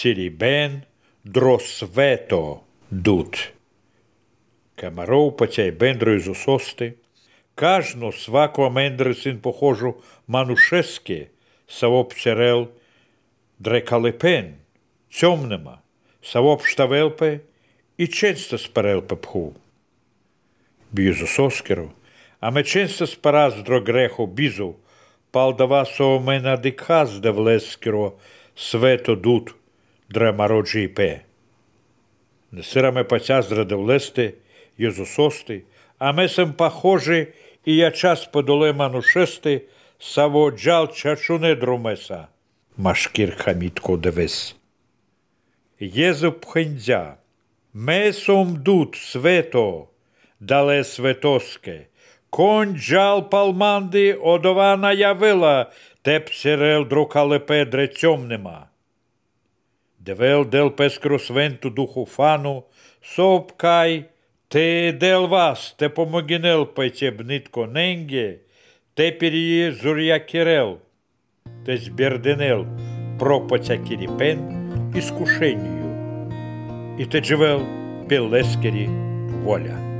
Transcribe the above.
сірібен, дросвето дут. Камаров потяй бендрою зусости, кажно свако мендри син похожу манушеске, савоп черел дрекалипен, цьомнема, савоп штавелпе і ченста сперелпе пху. Б'юзусоскеру, а ме ченста спараз дрогреху бізу, палдава соомена диказ девлескеро свето дут дремароджі пе. Несираме пацяздра девлести, єзусости, а месем похожи і я час подоле манушести, саво джал чачуне друмеса, машкір хамітко девес. Єзу пхендзя, месом дут свето, дале светоске, конь джал палманди одована явила, теп сирел друкалепе дрецьомнема. Девел дел пескро свенту духу фану, сопкай, те дел вас, те помогинел пете бнитко ненге, те перие зуря кирел, те сберденел пропоця кирипен искушению, и те джевел пелескери воля.